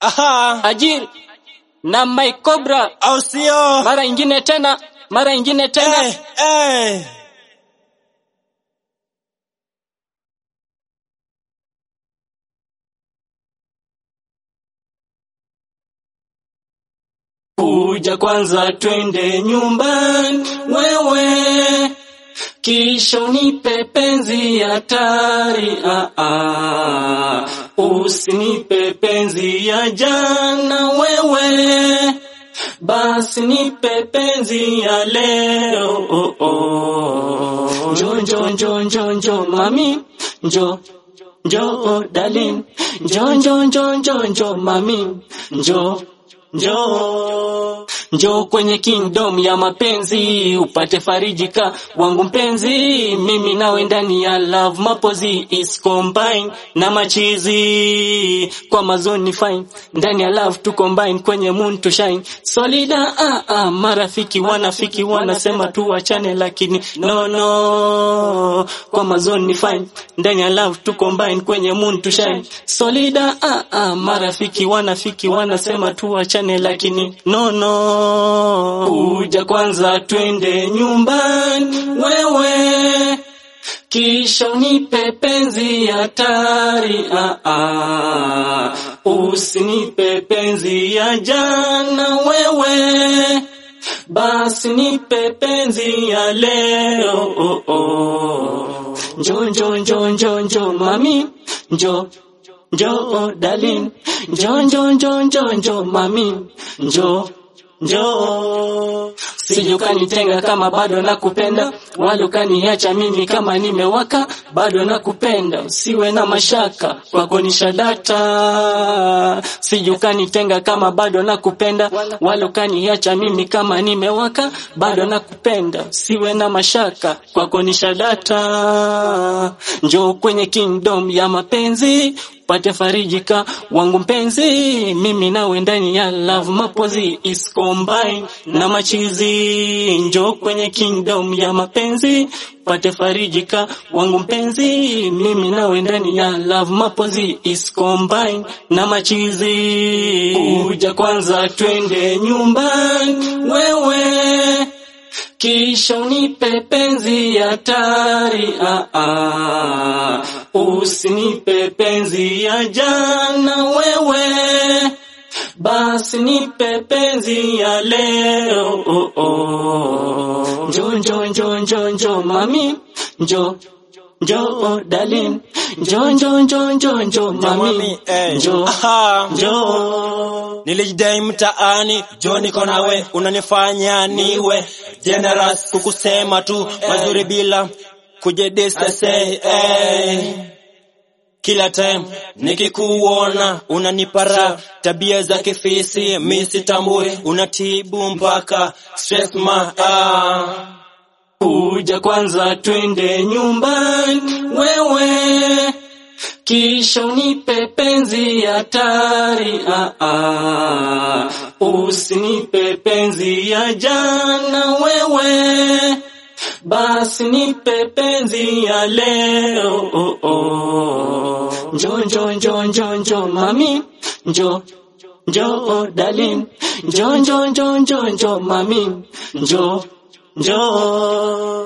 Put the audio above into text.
Aha. Ajil na Mike Cobra. Au sio? Mara ingine tena. Kuja kwanza twende nyumbani wewe, kisha unipe penzi hatari. Usinipe penzi ya jana wewe, basi nipe penzi ya leo. Njo mami, njo darling, njo mami, njo kwenye kingdom ya mapenzi, upate farijika wangu mpenzi. Mimi nawe ndani ya love, mapozi is combine na machizi kwa mazoni fine. Ndani ya love to combine, kwenye moon to shine. Solida marafiki wanafiki wanasema tuachane, lakini no kwa mazoni fine. Ndani ya love to combine, kwenye moon to shine. Solida marafiki wanafiki wanasema tuachane, lakini no. Kuja kwanza twende nyumbani wewe, kisha unipe penzi hatari. Usinipe penzi ya jana wewe, basi nipe penzi ya leo. Njo mami, njo darling, njo mami, njo sije ukanitenga kama bado nakupenda, wala ukaniacha mimi kama nimewaka, bado nakupenda, usiwe na mashaka, kwako nishadata. Sije ukanitenga kama bado nakupenda, wala ukaniacha mimi kama nimewaka, bado nakupenda, usiwe na mashaka, kwako nishadata. Njoo kwenye kingdom ya mapenzi, pate farijika wangu mpenzi. Mimi nawe ndani ya love, mapozi is combine na machizi. Njoo kwenye kingdom ya mapenzi, pate farijika wangu mpenzi. Mimi nawe ndani ya love, mapozi is combine na machizi. Kuja kwanza twende nyumbani wewe, kisha unipe penzi hatari. Usinipe penzi ya jana wewe, basi nipe penzi ya leo. Njo mami, njo darling, njo mami, njo. Nilijidai mtaani, jo niko nawe, unanifanya niwe generous, kukusema tu mazuri bila kujedesta say. Kila time nikikuona unanipara, tabia za kifisi mimi sitambui, unatibu mpaka stress Kuja kwanza twende nyumbani wewe, kisha unipe penzi hatari. Usinipe penzi ya jana wewe, basi nipe penzi ya leo. Njo mami, njo darling, njo mami, njo